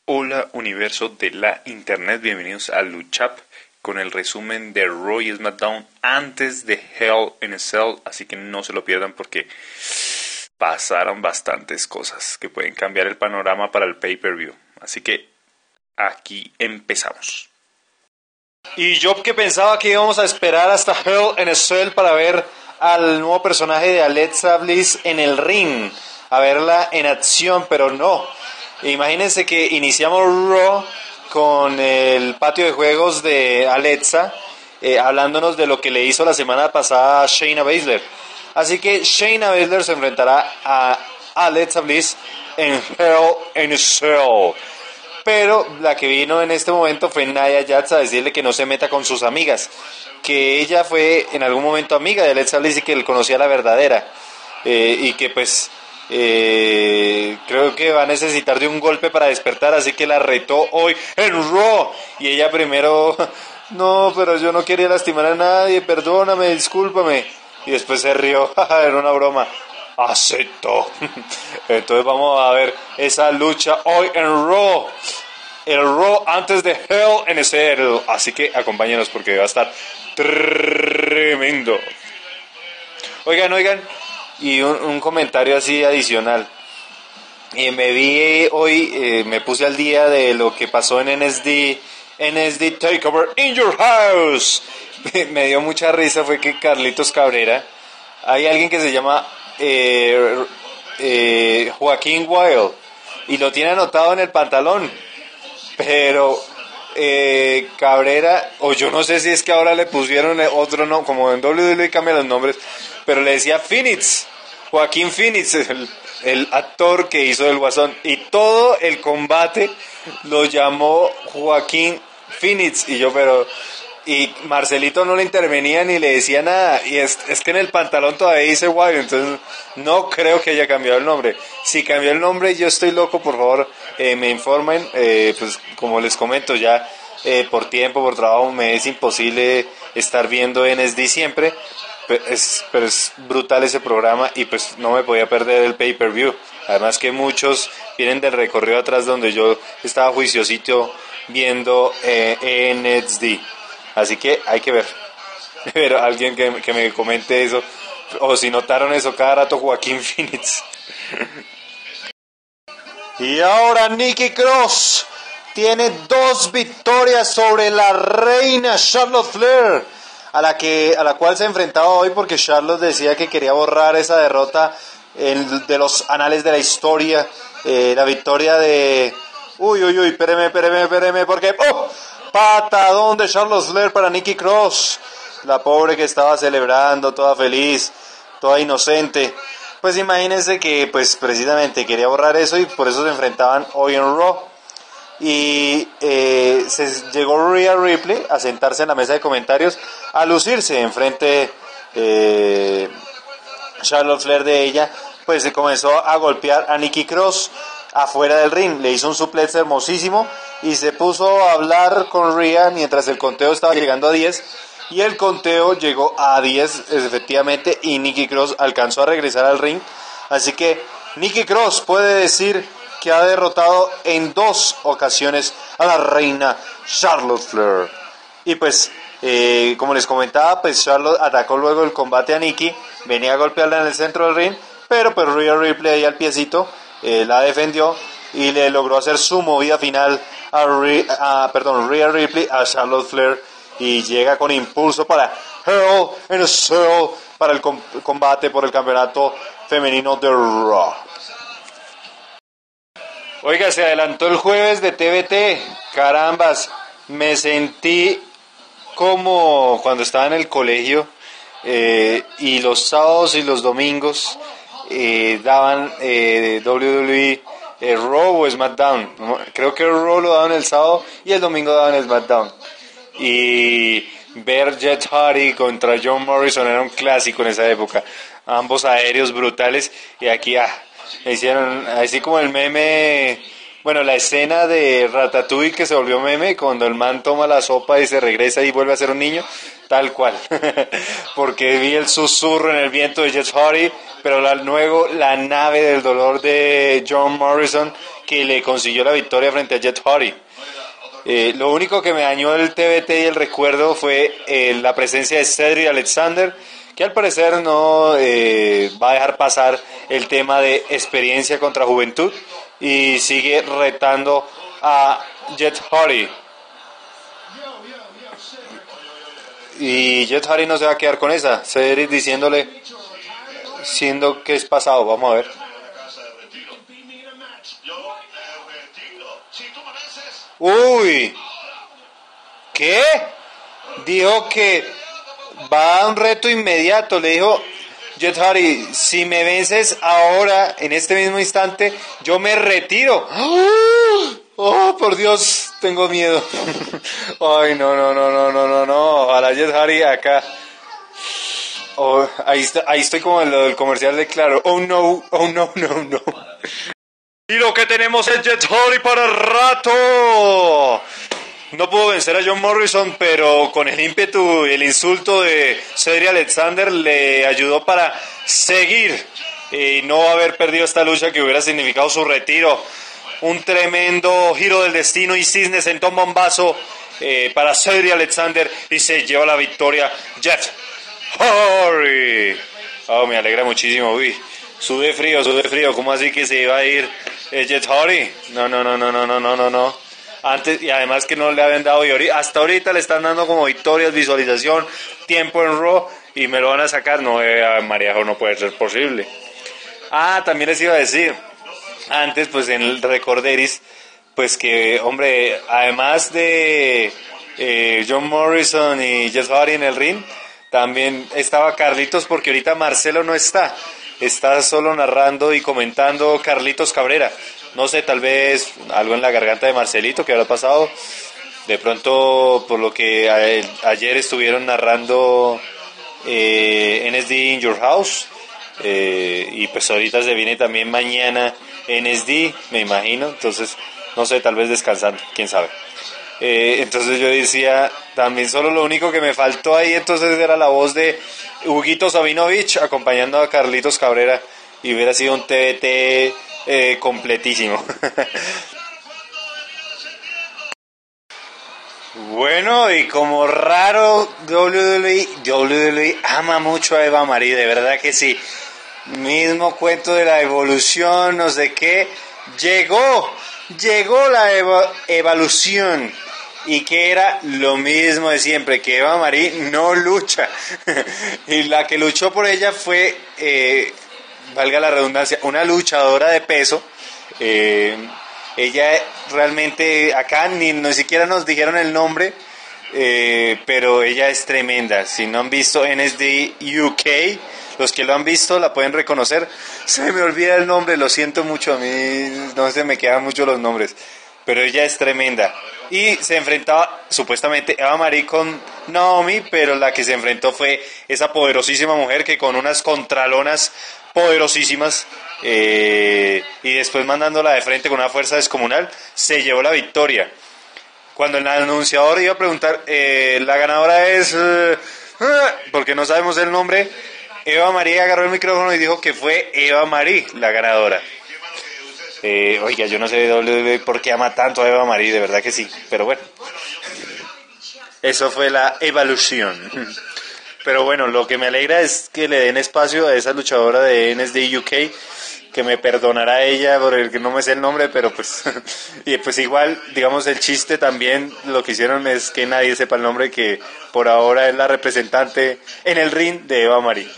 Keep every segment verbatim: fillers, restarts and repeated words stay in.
Hola universo de la internet, bienvenidos a Luchap con el resumen de Raw y SmackDown antes de Hell in a Cell, así que no se lo pierdan porque pasaron bastantes cosas que pueden cambiar el panorama para el pay-per-view, así que aquí empezamos. Y yo que pensaba que íbamos a esperar hasta Hell in a Cell para ver al nuevo personaje de Alexa Bliss en el ring, a verla en acción, pero no. Imagínense que iniciamos Raw con el patio de juegos de Alexa, eh, hablándonos de lo que le hizo la semana pasada a Shayna Baszler. Así que Shayna Baszler se enfrentará a Alexa Bliss en Hell in a Cell. Pero la que vino en este momento fue Nia Jax a decirle que no se meta con sus amigas, que ella fue en algún momento amiga de Alexa Bliss y que él conocía la verdadera, eh, y que pues eh, creo que va a necesitar de un golpe para despertar, así que la retó hoy en Raw, y ella primero, no, pero yo no quería lastimar a nadie, perdóname, discúlpame, y después se rió, era una broma. Acepto. Entonces vamos a ver esa lucha hoy en Raw. El Raw antes de Hell in a Cell. Así que acompáñenos porque va a estar tremendo. Oigan, oigan. Y un, un comentario así adicional. Eh, me vi hoy, eh, me puse al día de lo que pasó en N S D. N S D Takeover in Your House. Me dio mucha risa. Fue que Carlitos Cabrera. Hay alguien que se llama Eh, eh, Joaquín Wild y lo tiene anotado en el pantalón, pero eh, Cabrera, o yo no sé si es que ahora le pusieron otro no, como en W W E cambian los nombres, pero le decía Phoenix, Joaquín Phoenix, el, el actor que hizo el Guasón, y todo el combate lo llamó Joaquín Phoenix, y yo pero y Marcelito no le intervenía ni le decía nada, y es, es que en el pantalón todavía dice Wild, entonces no creo que haya cambiado el nombre. Si cambió el nombre yo estoy loco, por favor eh, me informen, eh, pues como les comento ya, eh, por tiempo, por trabajo me es imposible estar viendo N S D siempre, pero es, pero es brutal ese programa y pues no me podía perder el pay-per-view, además que muchos vienen del recorrido atrás donde yo estaba juiciosito viendo eh, N S D. Así que hay que ver, pero alguien que, que me comente eso, o si notaron eso cada rato, Joaquín Phoenix. Y ahora Nikki Cross tiene dos victorias sobre la reina Charlotte Flair, a la que a la cual se enfrentaba hoy porque Charlotte decía que quería borrar esa derrota en, de los anales de la historia, eh, la victoria de... Uy, uy, uy, espéreme, espéreme, espéreme, porque... ¡Oh! Patadón de Charlotte Flair para Nikki Cross, la pobre que estaba celebrando, toda feliz, toda inocente. Pues imagínense que pues precisamente quería borrar eso y por eso se enfrentaban hoy en Raw. Y eh, se llegó Rhea Ripley a sentarse en la mesa de comentarios, a lucirse enfrente eh, Charlotte Flair de ella, pues se comenzó a golpear a Nikki Cross afuera del ring, le hizo un suplex hermosísimo y se puso a hablar con Rhea mientras el conteo estaba llegando a diez, y el conteo llegó a diez efectivamente y Nikki Cross alcanzó a regresar al ring, así que Nikki Cross puede decir que ha derrotado en dos ocasiones a la reina Charlotte Flair. Y pues eh, como les comentaba, pues Charlotte atacó luego el combate a Nikki, venía a golpearla en el centro del ring, pero pues Rhea Ripley ahí al piecito eh, la defendió y le logró hacer su movida final a, Rhea, a perdón, Rhea Ripley a Charlotte Flair, y llega con impulso para Hell in a Cell, para el com- combate por el campeonato femenino de Raw. Oiga, se adelantó el jueves de T V T, carambas, me sentí como cuando estaba en el colegio eh, y los sábados y los domingos eh, daban eh, W W E eh, Raw o SmackDown. Creo que el Raw lo daban el sábado y el domingo daban el SmackDown. Y ver Jeff Hardy contra John Morrison era un clásico en esa época. Ambos aéreos brutales, y aquí ah, hicieron así como el meme Bueno, la escena de Ratatouille que se volvió meme, cuando el man toma la sopa y se regresa y vuelve a ser un niño, tal cual. Porque vi el susurro en el viento de Jeff Hardy, pero la, luego la nave del dolor de John Morrison que le consiguió la victoria frente a Jeff Hardy. Eh, lo único que me dañó el T B T y el recuerdo fue eh, la presencia de Cedric Alexander, que al parecer no eh, va a dejar pasar el tema de experiencia contra juventud y sigue retando a Jeff Hardy. Y Jeff Hardy no se va a quedar con esa. Cedric diciéndole, siendo que es pasado, vamos a ver. Uy, ¿qué? Dijo que va a un reto inmediato. Le dijo Jeff Hardy, si me vences ahora, en este mismo instante, yo me retiro. Oh, por Dios, tengo miedo. Ay, no, no, no, no, no, no, no. Ojalá Jeff Hardy acá. Oh, ahí, está, ahí estoy como en lo del comercial de Claro. Oh, no, oh, no, no, no. Y lo que tenemos es Jeff Hardy para el rato. No pudo vencer a John Morrison, pero con el ímpetu y el insulto de Cedric Alexander le ayudó para seguir y no haber perdido esta lucha que hubiera significado su retiro. Un tremendo giro del destino y Cisne sentó un bombazo eh, para Cedric Alexander y se lleva la victoria Jeff Hardy. Oh, me alegra muchísimo. Uy, sube frío, sube frío. ¿Cómo así que se iba a ir eh, Jeff Hardy? No, no, no, no, no, no, no, no, no. Antes, y además que no le habían dado, y hasta ahorita le están dando como victorias, visualización, tiempo en Raw, y me lo van a sacar. No, eh, Mariajo, no puede ser posible. Ah, también les iba a decir, antes pues en el Recorderis, pues que, hombre, además de eh, John Morrison y Jeff Hardy en el ring, también estaba Carlitos, porque ahorita Marcelo no está, está solo narrando y comentando Carlitos Cabrera. No sé, tal vez algo en la garganta de Marcelito que habrá pasado. De pronto, por lo que a, ayer estuvieron narrando eh, N S D In Your House. Eh, y pues ahorita se viene también mañana N S D, me imagino. Entonces, no sé, tal vez descansando, quién sabe. Eh, entonces yo decía, también solo lo único que me faltó ahí entonces era la voz de Huguito Sabinovich acompañando a Carlitos Cabrera. Y hubiera sido un T V T... Eh, completísimo. Bueno, y como raro, W W E, W W E ama mucho a Eva Marie, de verdad que sí. Mismo cuento de la evolución, no sé qué. Llegó, llegó la eva, evolución. Y que era lo mismo de siempre, que Eva Marie no lucha. Y la que luchó por ella fue... Eh, valga la redundancia, una luchadora de peso. Eh, ella realmente, acá ni, ni siquiera nos dijeron el nombre, eh, pero ella es tremenda. Si no han visto N S D U K, los que lo han visto la pueden reconocer. Se me olvida el nombre, lo siento mucho, a mí no se me quedan mucho los nombres, pero ella es tremenda. Y se enfrentaba supuestamente Eva Marie con Naomi, pero la que se enfrentó fue esa poderosísima mujer que con unas contralonas poderosísimas eh, y después mandándola de frente con una fuerza descomunal, se llevó la victoria. Cuando el anunciador iba a preguntar, eh, la ganadora es, eh, porque no sabemos el nombre, Eva Marie agarró el micrófono y dijo que fue Eva Marie la ganadora. Eh, oiga, yo no sé de W W E por qué ama tanto a Eva Marie, de verdad que sí, pero bueno, eso fue la evolución. Pero bueno, lo que me alegra es que le den espacio a esa luchadora de N S D U K, que me perdonará ella por el que no me sé el nombre, pero pues, y pues igual, digamos, el chiste también, lo que hicieron es que nadie sepa el nombre, que por ahora es la representante en el ring de Eva Marie.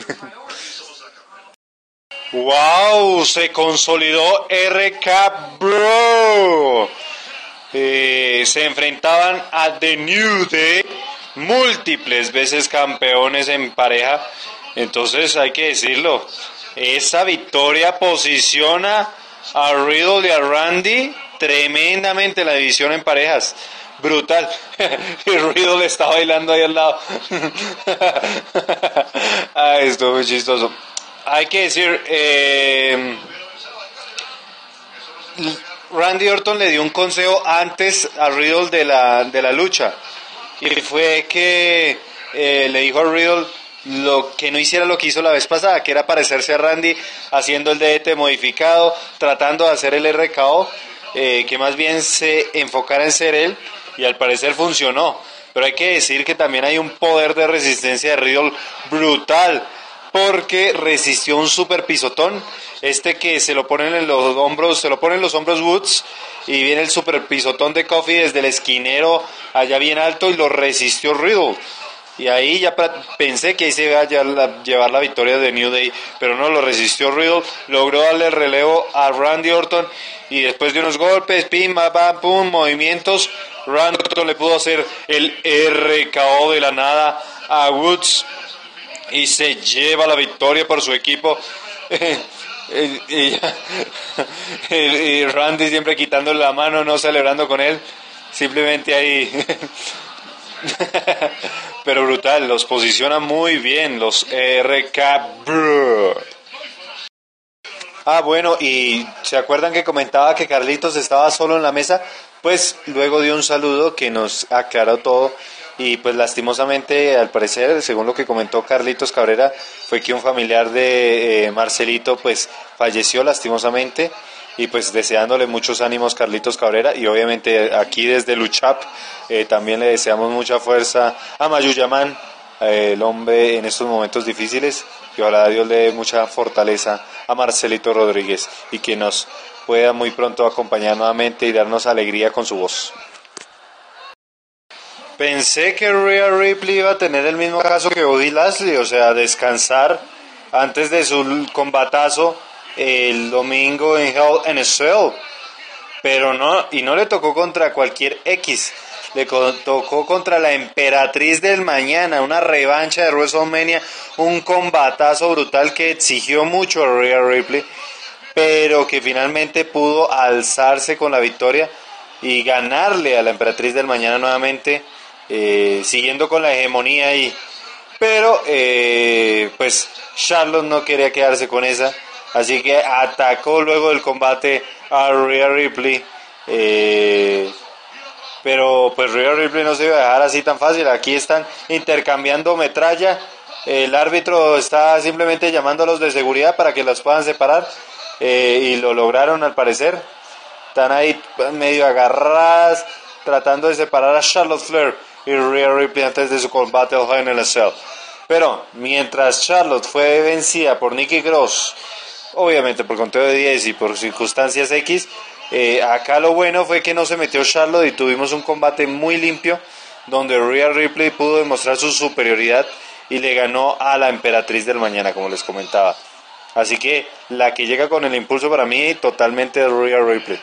¡Wow! Se consolidó R K Bro. Eh, se enfrentaban a The New Day, múltiples veces campeones en pareja. Entonces hay que decirlo, esa victoria posiciona a Riddle y a Randy tremendamente en la división en parejas. Brutal. Y Riddle está bailando ahí al lado. Ay, esto muy chistoso. Hay que decir, eh, Randy Orton le dio un consejo antes a Riddle de la, de la lucha. Y fue que eh, le dijo a Riddle lo que no hiciera lo que hizo la vez pasada, que era parecerse a Randy haciendo el D D T modificado, tratando de hacer el R K O, eh, que más bien se enfocara en ser él, y al parecer funcionó. Pero hay que decir que también hay un poder de resistencia de Riddle brutal, porque resistió un super pisotón, este que se lo ponen en los hombros, se lo ponen en los hombros Woods, y viene el super pisotón de Kofi desde el esquinero allá bien alto, y lo resistió Riddle. Y ahí ya pensé que ahí se iba a llevar la victoria de New Day, pero no, lo resistió Riddle, logró darle el relevo a Randy Orton, y después de unos golpes, pim, pam, pum, movimientos, Randy Orton le pudo hacer el R K O de la nada a Woods, y se lleva la victoria por su equipo. y, y, y Randy siempre quitándole la mano, no celebrando con él, simplemente ahí. Pero brutal, los posiciona muy bien los R K. Ah, bueno, y ¿se acuerdan que comentaba que Carlitos estaba solo en la mesa? Pues luego dio un saludo que nos aclaró todo. Y pues lastimosamente, al parecer, según lo que comentó Carlitos Cabrera, fue que un familiar de eh, Marcelito pues falleció lastimosamente. Y pues deseándole muchos ánimos Carlitos Cabrera, y obviamente aquí desde Luchap eh, también le deseamos mucha fuerza a Mayuyaman, eh, el hombre en estos momentos difíciles, y ojalá Dios le dé mucha fortaleza a Marcelito Rodríguez y que nos pueda muy pronto acompañar nuevamente y darnos alegría con su voz. Pensé que Rhea Ripley iba a tener el mismo caso que Bobby Lashley, o sea, descansar antes de su combatazo el domingo en Hell in a Cell, pero no, y no le tocó contra cualquier X, le tocó contra la Emperatriz del Mañana, una revancha de WrestleMania, un combatazo brutal que exigió mucho a Rhea Ripley, pero que finalmente pudo alzarse con la victoria y ganarle a la Emperatriz del Mañana nuevamente, eh, siguiendo con la hegemonía ahí, pero eh, pues Charlotte no quería quedarse con esa. Así que atacó luego del combate a Rhea Ripley, eh, pero pues Rhea Ripley no se iba a dejar así tan fácil. Aquí están intercambiando metralla, el árbitro está simplemente llamando a los de seguridad para que las puedan separar, eh, y lo lograron al parecer. Están ahí medio agarradas, tratando de separar a Charlotte Flair y Rhea Ripley antes de su combate al Hell in a Cell. Pero mientras Charlotte fue vencida por Nikki Cross, obviamente por conteo de diez y por circunstancias X, eh, acá lo bueno fue que no se metió Charlotte y tuvimos un combate muy limpio donde Rhea Ripley pudo demostrar su superioridad y le ganó a la Emperatriz del Mañana, como les comentaba. Así que la que llega con el impulso para mí totalmente es Rhea Ripley.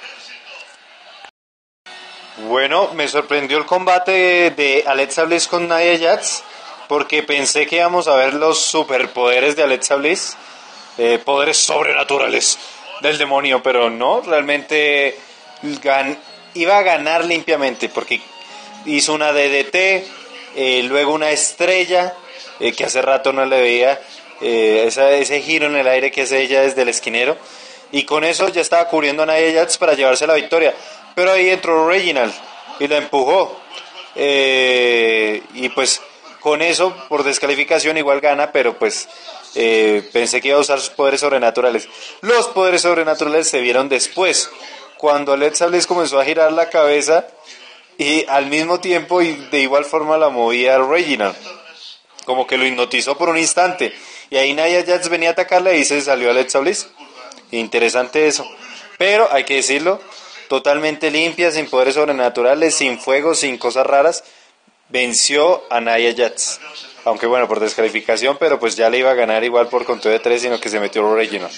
Bueno, me sorprendió el combate de Alexa Bliss con Nia Jax, porque pensé que íbamos a ver los superpoderes de Alexa Bliss, Eh, poderes sobrenaturales del demonio, pero no, realmente gan- iba a ganar limpiamente porque hizo una D D T, eh, luego una estrella, eh, que hace rato no le veía, eh, esa, ese giro en el aire que hace ella desde el esquinero, y con eso ya estaba cubriendo a Nia Jax para llevarse la victoria, pero ahí entró Reginald y la empujó, eh, y pues con eso por descalificación igual gana, pero pues Eh, pensé que iba a usar sus poderes sobrenaturales. Los poderes sobrenaturales se vieron después, cuando Alexa Bliss comenzó a girar la cabeza y al mismo tiempo y de igual forma la movía Reginald, como que lo hipnotizó por un instante, y ahí Nia Jax venía a atacarle y se salió Alexa Bliss. Interesante eso, pero hay que decirlo, totalmente limpia, sin poderes sobrenaturales, sin fuego, sin cosas raras, venció a Nia Jax. Aunque bueno, por descalificación, pero pues ya le iba a ganar igual por conteo de tres, sino que se metió Reginald.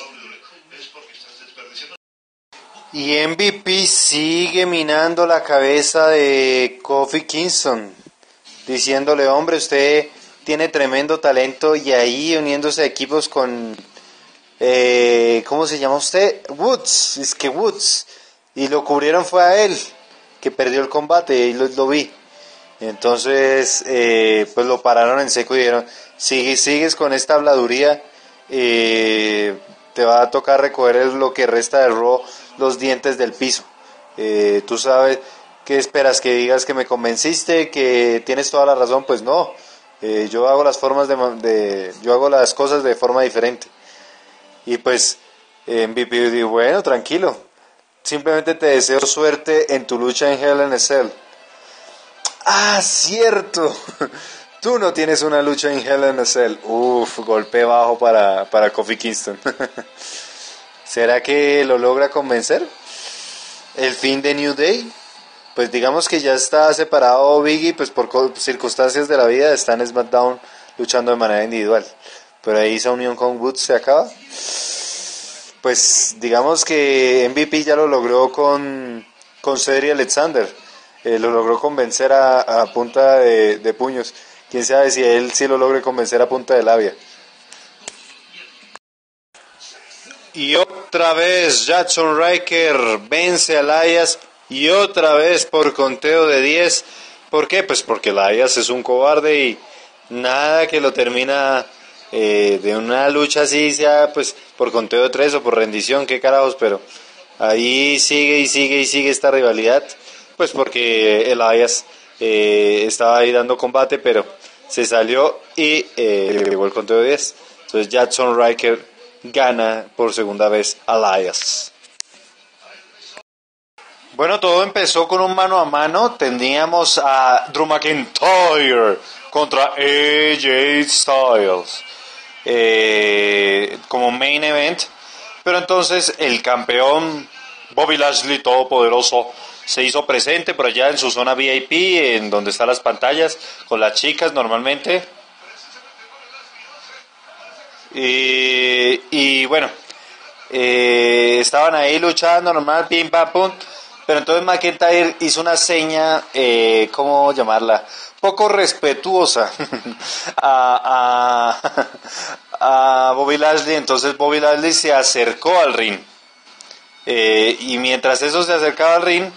Y M V P sigue minando la cabeza de Kofi Kingston, diciéndole, hombre, usted tiene tremendo talento, y ahí uniéndose a equipos con, eh, ¿cómo se llama usted? Woods, es que Woods, y lo cubrieron fue a él, que perdió el combate, y lo, lo vi. Entonces, eh, pues lo pararon en seco y dijeron, si sigues con esta habladuría, eh, te va a tocar recoger el, lo que resta de Raw los dientes del piso. Eh, tú sabes, ¿qué esperas? ¿Que digas que me convenciste, que tienes toda la razón? Pues no, eh, yo hago las formas de, de, yo hago las cosas de forma diferente. Y pues en M V P digo, bueno, tranquilo, simplemente te deseo suerte en tu lucha en Hell in a Cell. Ah, cierto, tú no tienes una lucha en Hell in a Cell. Uf, golpe bajo para, para Kofi Kingston. ¿Será que lo logra convencer? El fin de New Day, pues digamos que ya está separado Biggie, pues por circunstancias de la vida está en SmackDown luchando de manera individual, pero ahí esa unión con Woods se acaba. Pues digamos que M V P ya lo logró con, con Cedric Alexander, eh, lo logró convencer a, a punta de, de puños, quién sabe si él sí lo logre convencer a punta de labia. Y otra vez Jackson Ryker vence a Elias y otra vez por conteo de diez. ¿Por qué? Pues porque Elias es un cobarde y nada que lo termina eh, de una lucha así, sea pues por conteo de tres o por rendición, qué carajos, pero ahí sigue y sigue y sigue esta rivalidad, pues porque Elias eh, estaba ahí dando combate, pero se salió y eh, llegó el conteo de diez. Entonces Jackson Ryker gana por segunda vez a Elias. Bueno, todo empezó con un mano a mano. Teníamos a Drew McIntyre contra A J Styles eh, como main event. Pero entonces el campeón Bobby Lashley todopoderoso se hizo presente por allá en su zona V I P, en donde están las pantallas, con las chicas normalmente. Y, y bueno, eh, estaban ahí luchando normal, pim pam pum, pero entonces McIntyre hizo una seña, eh, ¿cómo llamarla? Poco respetuosa a, a, a Bobby Lashley. Entonces Bobby Lashley se acercó al ring, eh, y mientras eso se acercaba al ring,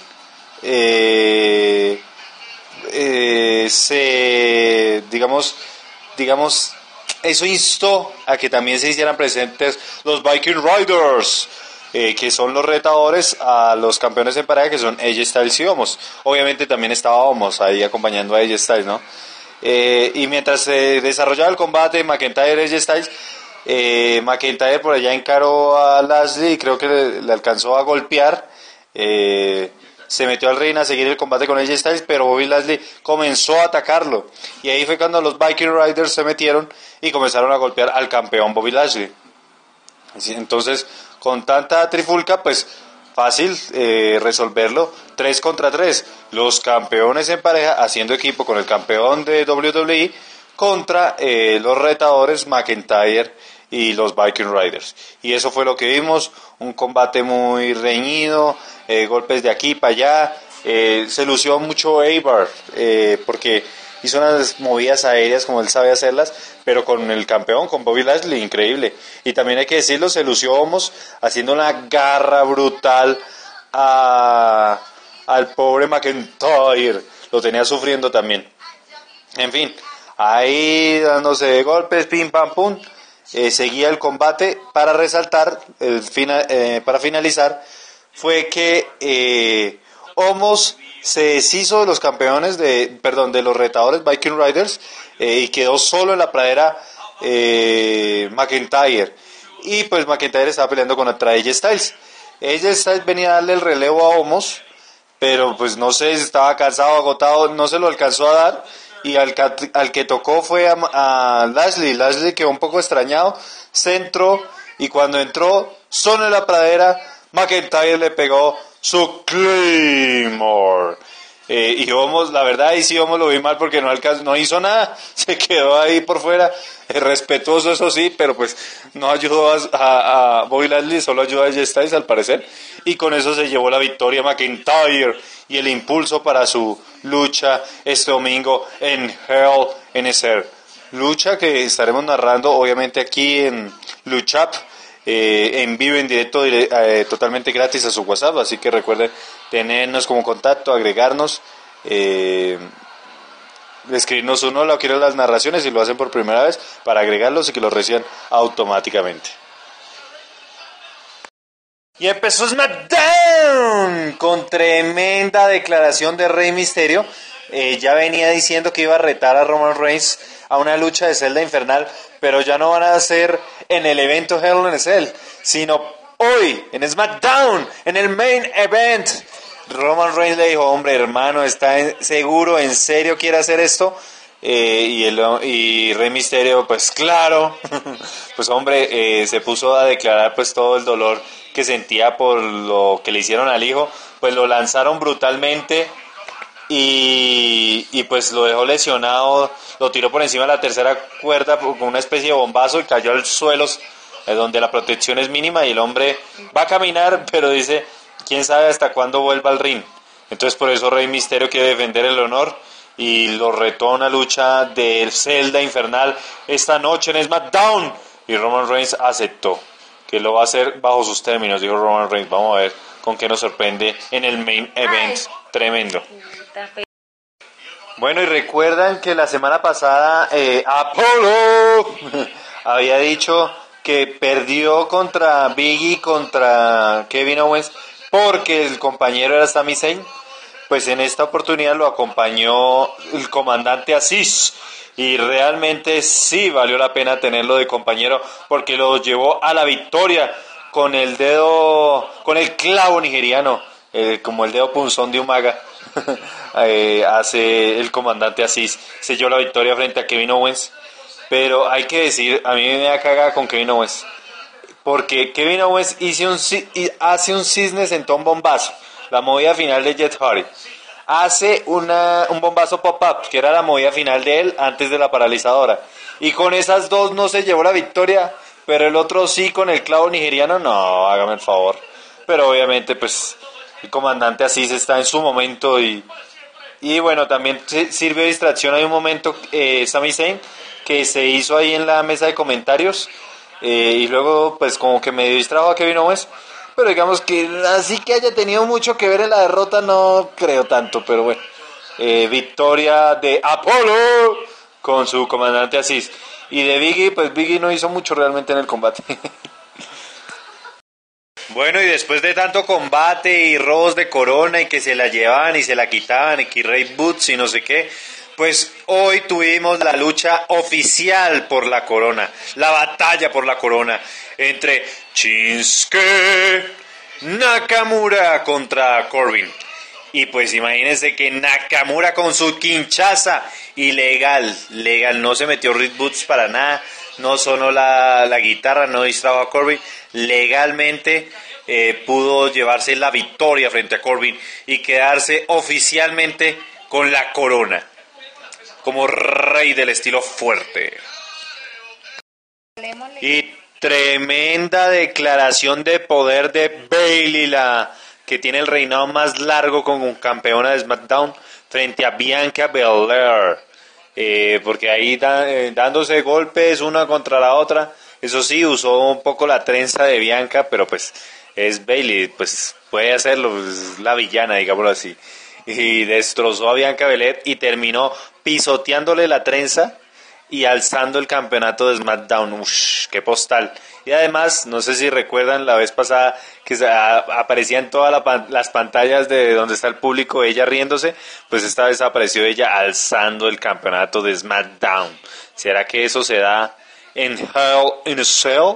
eh, eh, se, digamos, digamos, eso instó a que también se hicieran presentes los Viking Riders, eh, que son los retadores a los campeones en pareja, que son A J Styles y Omos. Obviamente también estaba Omos ahí acompañando a A J Styles, ¿no? Eh, y mientras se desarrollaba el combate McIntyre-A J Styles, eh, McIntyre por allá encaró a Lashley y creo que le, le alcanzó a golpear. Eh, se metió al ring a seguir el combate con A J Styles, pero Bobby Lashley comenzó a atacarlo. Y ahí fue cuando los Viking Riders se metieron y comenzaron a golpear al campeón Bobby Lashley. Entonces, con tanta trifulca, pues fácil eh, resolverlo. tres contra tres. Los campeones en pareja haciendo equipo con el campeón de W W E contra eh, los retadores McIntyre y los Viking Riders. Y eso fue lo que vimos, un combate muy reñido, eh, golpes de aquí para allá. Eh, se lució mucho Eibar, eh, porque hizo unas movidas aéreas como él sabe hacerlas, pero con el campeón, con Bobby Lashley, increíble. Y también hay que decirlo, se lució Omos haciendo una garra brutal a, al pobre McIntyre, lo tenía sufriendo también. En fin, ahí dándose de golpes, pim pam pum. Eh, seguía el combate. Para resaltar, el fina, eh, para finalizar, fue que eh, Omos se deshizo de los campeones, de perdón, de los retadores Viking Riders, eh, y quedó solo en la pradera eh, McIntyre. Y pues McIntyre estaba peleando contra A J Styles. A J Styles venía a darle el relevo a Omos, pero pues no sé, estaba cansado, agotado, no se lo alcanzó a dar. Y al, al que tocó fue a, a Lashley. Lashley quedó un poco extrañado, se entró y cuando entró, solo en la pradera, McIntyre le pegó su Claymore. Eh, y Omos, la verdad, ahí sí Omos lo vi mal porque no, alcanzó, no hizo nada, se quedó ahí por fuera, eh, respetuoso eso sí, pero pues no ayudó a, a, a Bobby Lashley, solo ayudó a A J Styles al parecer. Y con eso se llevó la victoria McIntyre y el impulso para su lucha este domingo en Hell in a Cell. Lucha que estaremos narrando obviamente aquí en Luchap, eh, en vivo, en directo, eh, totalmente gratis a su WhatsApp. Así que recuerden tenernos como contacto, agregarnos, eh, escribirnos un hola o quieren las narraciones si lo hacen por primera vez para agregarlos y que los reciban automáticamente. Y empezó SmackDown con tremenda declaración de Rey Mysterio. Eh, ya venía diciendo que iba a retar a Roman Reigns a una lucha de celda infernal, pero ya no van a ser en el evento Hell in a Cell, sino hoy en SmackDown, en el main event. Roman Reigns le dijo, hombre, hermano, ¿está en, seguro, en serio quiere hacer esto? Eh, y, el, y Rey Mysterio, pues claro, pues hombre, eh, se puso a declarar pues todo el dolor que sentía por lo que le hicieron al hijo. Pues lo lanzaron brutalmente y, y pues lo dejó lesionado, lo tiró por encima de la tercera cuerda con una especie de bombazo y cayó al suelo, eh, donde la protección es mínima, y el hombre va a caminar, pero dice, quién sabe hasta cuándo vuelva al ring. Entonces por eso Rey Mysterio quiere defender el honor y lo retó a una lucha de celda infernal esta noche en SmackDown, y Roman Reigns aceptó que lo va a hacer bajo sus términos. Dijo Roman Reigns, vamos a ver con qué nos sorprende en el main event. Ay, tremendo. Bueno, y recuerdan que la semana pasada eh, Apollo había dicho que perdió contra Biggie, contra Kevin Owens, porque el compañero era Sami Zayn. Pues en esta oportunidad lo acompañó el comandante Aziz, y realmente sí valió la pena tenerlo de compañero, porque lo llevó a la victoria con el dedo, con el clavo nigeriano, eh, como el dedo punzón de Umaga. eh, hace el comandante Aziz, selló la victoria frente a Kevin Owens. Pero hay que decir, a mí me da cagada con Kevin Owens, porque Kevin Owens hizo un, hace un cisne sentón bombazo, la movida final de Jeff Hardy. Hace una, un bombazo pop-up, que era la movida final de él antes de la paralizadora. Y con esas dos no se llevó la victoria, pero el otro sí, con el clavo nigeriano, no, hágame el favor. Pero obviamente, pues, el comandante Aziz está en su momento, y, y bueno, también sirve de distracción. Hay un momento, eh, Sami Zayn, que se hizo ahí en la mesa de comentarios, eh, y luego, pues, como que medio distrajo a Kevin Owens. Pero digamos que así que haya tenido mucho que ver en la derrota, no creo tanto, pero bueno. Eh, victoria de Apollo con su comandante Aziz. Y de Biggie, pues Biggie no hizo mucho realmente en el combate. Bueno, y después de tanto combate y robos de corona y que se la llevaban y se la quitaban y que Rey Boots y no sé qué, pues hoy tuvimos la lucha oficial por la corona, la batalla por la corona entre Shinsuke Nakamura contra Corbin. Y pues imagínense que Nakamura con su quinchaza ilegal, legal, no se metió Reed Boots para nada, no sonó la, la guitarra, no distrajo a Corbin, legalmente eh, pudo llevarse la victoria frente a Corbin y quedarse oficialmente con la corona como rey del estilo fuerte. Y tremenda declaración de poder de Bayley, la que tiene el reinado más largo como campeona de SmackDown, frente a Bianca Belair, eh, porque ahí da, eh, dándose golpes una contra la otra. Eso sí, usó un poco la trenza de Bianca, pero pues es Bayley, pues puede hacerlo, es la villana, digámoslo así. Y destrozó a Bianca Belair y terminó pisoteándole la trenza y alzando el campeonato de SmackDown. Ush, qué postal. Y además, no sé si recuerdan la vez pasada que aparecía en todas la, las pantallas de donde está el público ella riéndose, pues esta vez apareció ella alzando el campeonato de SmackDown. ¿Será que eso se da en Hell in a Cell?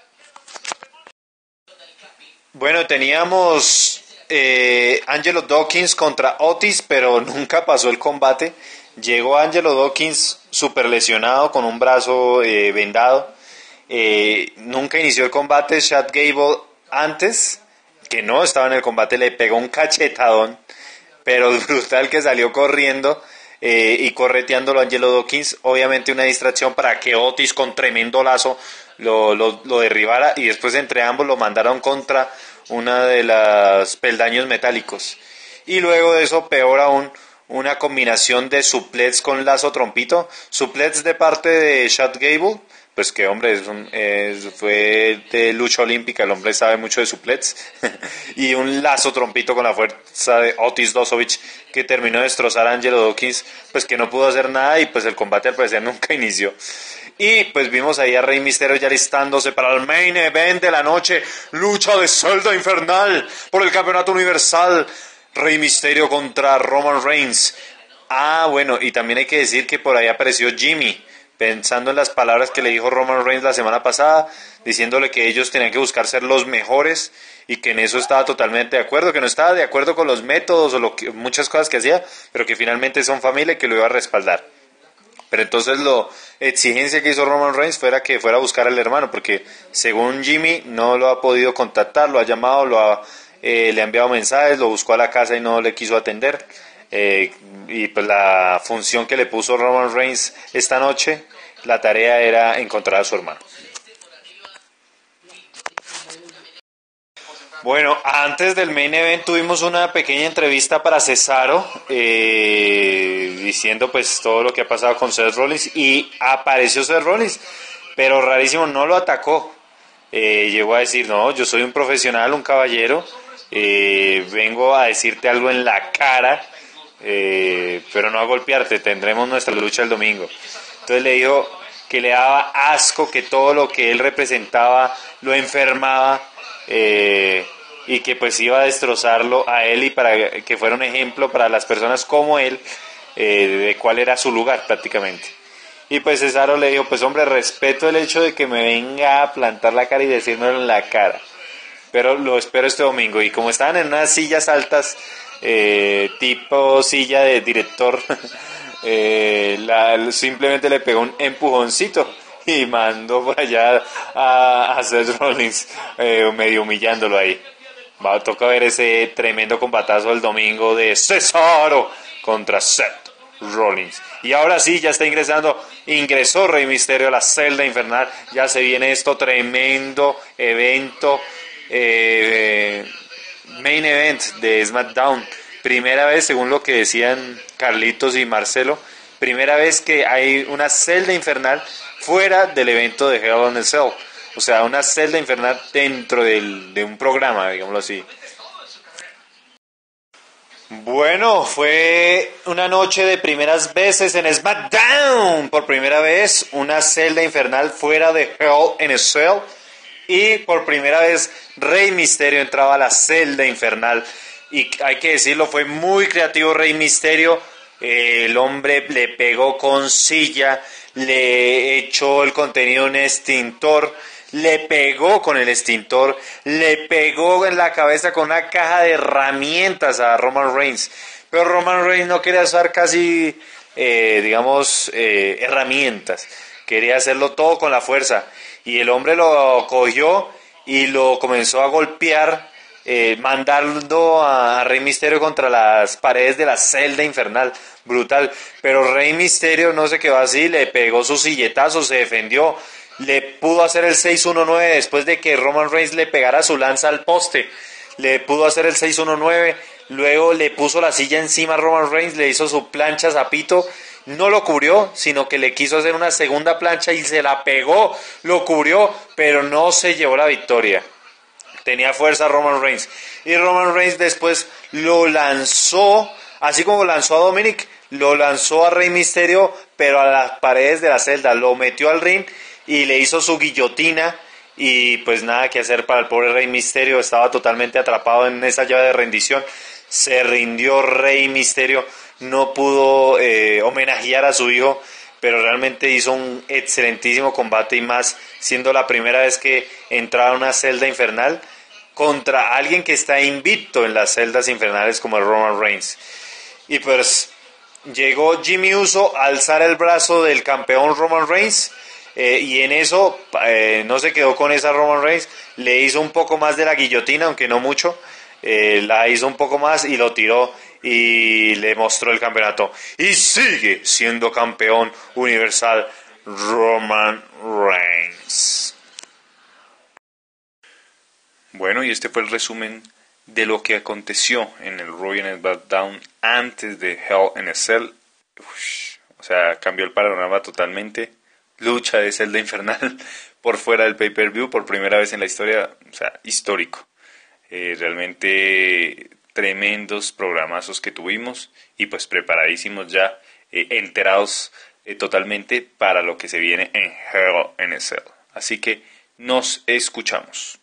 Bueno, teníamos eh, Angelo Dawkins contra Otis, pero nunca pasó el combate. Llegó Angelo Dawkins súper lesionado con un brazo eh, vendado. Eh, nunca inició el combate. Chad Gable antes, que no estaba en el combate, le pegó un cachetadón, pero brutal, que salió corriendo eh, y correteándolo a Angelo Dawkins. Obviamente una distracción para que Otis con tremendo lazo lo, lo, lo derribara, y después entre ambos lo mandaron contra una de las peldaños metálicos. Y luego de eso, peor aún, una combinación de suplets con lazo trompito, suplets de parte de Chad Gable, pues que hombre, es un, es, fue de lucha olímpica, el hombre sabe mucho de suplets, y un lazo trompito con la fuerza de Otis Dozovich, que terminó de destrozar a Angelo Dawkins, pues que no pudo hacer nada, y pues el combate al parecer nunca inició. Y pues vimos ahí a Rey Mysterio ya listándose para el main event de la noche, lucha de celda infernal por el campeonato universal, Rey Mysterio contra Roman Reigns. Ah, bueno, y también hay que decir que por ahí apareció Jimmy, pensando en las palabras que le dijo Roman Reigns la semana pasada, diciéndole que ellos tenían que buscar ser los mejores y que en eso estaba totalmente de acuerdo, que no estaba de acuerdo con los métodos o lo que, muchas cosas que hacía, pero que finalmente son familia y que lo iba a respaldar. Pero entonces la exigencia que hizo Roman Reigns fuera que fuera a buscar al hermano, porque según Jimmy no lo ha podido contactar, lo ha llamado, lo ha, eh, le ha enviado mensajes, lo buscó a la casa y no le quiso atender. Eh, y pues la función que le puso Roman Reigns esta noche, la tarea era encontrar a su hermano. Bueno, antes del main event tuvimos una pequeña entrevista para Cesaro, eh, diciendo pues todo lo que ha pasado con Seth Rollins, y apareció Seth Rollins, pero rarísimo, no lo atacó. Eh, llegó a decir, no, yo soy un profesional, un caballero, eh, vengo a decirte algo en la cara, eh, pero no a golpearte, tendremos nuestra lucha el domingo. Entonces le dijo que le daba asco, que todo lo que él representaba lo enfermaba, eh, y que pues iba a destrozarlo a él y para que fuera un ejemplo para las personas como él, eh, de cuál era su lugar prácticamente. Y pues Cesaro le dijo, pues hombre, respeto el hecho de que me venga a plantar la cara y decírmelo en la cara, pero lo espero este domingo. Y como estaban en unas sillas altas, eh, tipo silla de director, eh, la, simplemente le pegó un empujoncito y mandó por allá a, a Seth Rollins, eh, medio humillándolo ahí. Va a tocar ver ese tremendo combatazo el domingo de Cesaro contra Seth Rollins. Y ahora sí, ya está ingresando, ingresó Rey Mysterio a la celda infernal. Ya se viene esto, tremendo evento, eh, main event de SmackDown. Primera vez, según lo que decían Carlitos y Marcelo, primera vez que hay una celda infernal fuera del evento de Hell in a Cell. O sea, una celda infernal dentro del, de un programa, digámoslo así. Bueno, fue una noche de primeras veces en SmackDown. Por primera vez, una celda infernal fuera de Hell in a Cell. Y por primera vez, Rey Mysterio entraba a la celda infernal. Y hay que decirlo, fue muy creativo Rey Mysterio. Eh, el hombre le pegó con silla, le echó el contenido en un extintor, le pegó con el extintor, le pegó en la cabeza con una caja de herramientas a Roman Reigns. Pero Roman Reigns no quería usar casi, eh, digamos, eh, herramientas. Quería hacerlo todo con la fuerza. Y el hombre lo cogió y lo comenzó a golpear, eh, mandando a Rey Mysterio contra las paredes de la celda infernal. Brutal. Pero Rey Mysterio no se quedó así, le pegó su silletazo, se defendió. Le pudo hacer el seis uno nueve después de que Roman Reigns le pegara su lanza al poste. Le pudo hacer el seis uno nueve, luego le puso la silla encima a Roman Reigns, le hizo su plancha zapito, no lo cubrió, sino que le quiso hacer una segunda plancha y se la pegó, lo cubrió, pero no se llevó la victoria. Tenía fuerza Roman Reigns. Y Roman Reigns después lo lanzó, así como lanzó a Dominic, lo lanzó a Rey Mysterio, pero a las paredes de la celda, lo metió al ring y le hizo su guillotina. Y pues nada que hacer para el pobre Rey Mysterio, estaba totalmente atrapado en esa llave de rendición. Se rindió Rey Mysterio, no pudo eh, homenajear a su hijo, pero realmente hizo un excelentísimo combate, y más siendo la primera vez que entraba a una celda infernal contra alguien que está invicto en las celdas infernales como el Roman Reigns. Y pues llegó Jimmy Uso a alzar el brazo del campeón Roman Reigns. Eh, y en eso eh, no se quedó con esa Roman Reigns, le hizo un poco más de la guillotina, aunque no mucho, eh, la hizo un poco más y lo tiró y le mostró el campeonato. Y sigue siendo campeón universal Roman Reigns. Bueno, y este fue el resumen de lo que aconteció en el Royal SmackDown antes de Hell in a Cell. Uf, o sea, cambió el panorama totalmente. lucha de Celda Infernal por fuera del pay-per-view por primera vez en la historia, o sea, histórico. Eh, realmente tremendos programazos que tuvimos y pues preparadísimos ya, eh, enterados eh, totalmente para lo que se viene en Hell in a Cell. Así que nos escuchamos.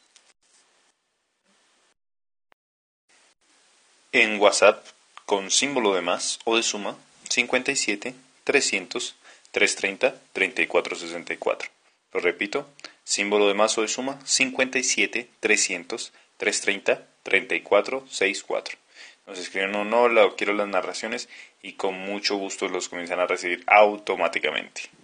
En WhatsApp con símbolo de más o de suma cincuenta y siete, trescientos, trescientos treinta, treinta y cuatro sesenta y cuatro. Lo repito, símbolo de más o de suma cincuenta y siete, trescientos, trescientos treinta, treinta y cuatro sesenta y cuatro. Nos escriben un hola o quiero las narraciones y con mucho gusto los comienzan a recibir automáticamente.